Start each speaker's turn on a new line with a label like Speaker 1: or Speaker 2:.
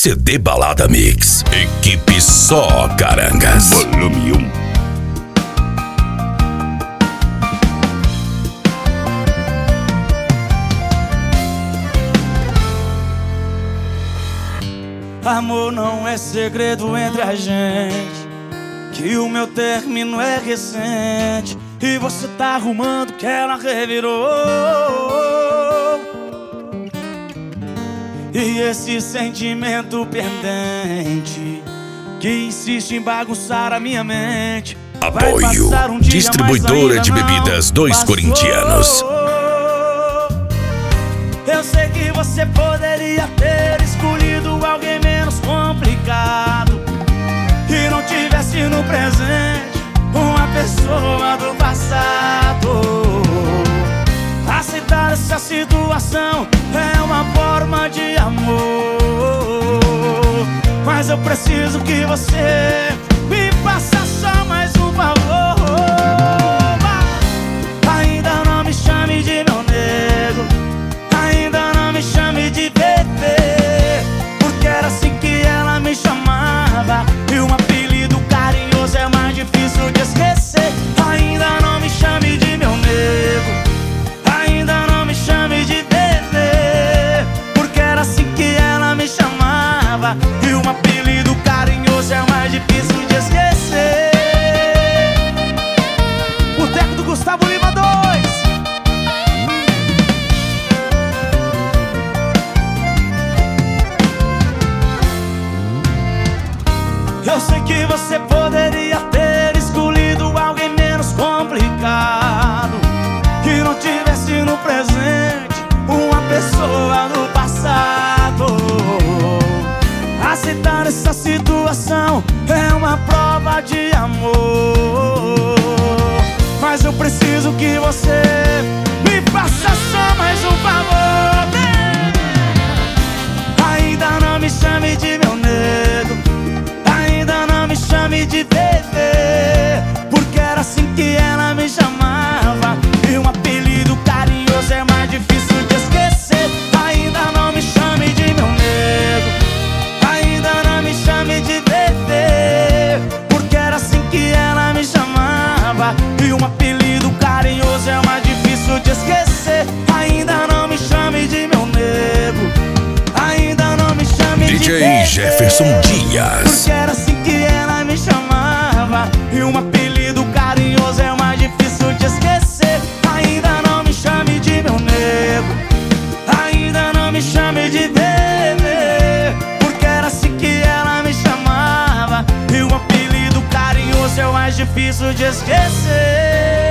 Speaker 1: CD Balada Mix. Equipe Só Carangas. Volume 1.
Speaker 2: Amor, não é segredo entre a gente que o meu término é recente e você tá arrumando que ela revirou. E esse sentimento pendente que insiste em bagunçar a minha mente.
Speaker 1: Apoio Distribuidora de Bebidas 2 Corintianos.
Speaker 2: Eu sei que você poderia ter escolhido alguém menos complicado, que não tivesse no presente uma pessoa do passado. Aceitar essa situação é uma forma de amor, mas eu preciso que você me faça só mais um favor. Ainda não me chame de meu nego, ainda não me chame de bebê, porque era assim que ela me chamava, e um apelido carinhoso é mais difícil de esquecer. Ainda não me chame de meu nego, ainda não me chame de bebê, porque era assim que ela me chamava, e um apelido carinhoso é mais difícil de esquecer. Boteco do Gustavo Lima 2. Eu sei que você poderia ter escolhido alguém menos complicado, que não tivesse no presente uma pessoa no passado. Aceitar essa situação é uma prova de amor, mas eu preciso que você me faça só mais um favor. Ainda não me chame de meu nego, ainda não me chame de bebê, porque era assim que ela me chamava, e um apelido carinhoso é mais difícil de esquecer. Ainda não me chame de meu nego, ainda não me chame de bebê, porque era assim que ela me chamava, e um apelido carinhoso é mais difícil de esquecer. Ainda não me chame de meu nego, ainda não me chame de
Speaker 1: DJ
Speaker 2: bebê,
Speaker 1: Jefferson Dias,
Speaker 2: porque era assim que ela me chamava, e um apelido carinhoso é mais difícil de esquecer. Ainda não me chame de meu nego, ainda não me chame de bebê, porque era assim que ela me chamava, e um apelido carinhoso é o mais difícil de esquecer.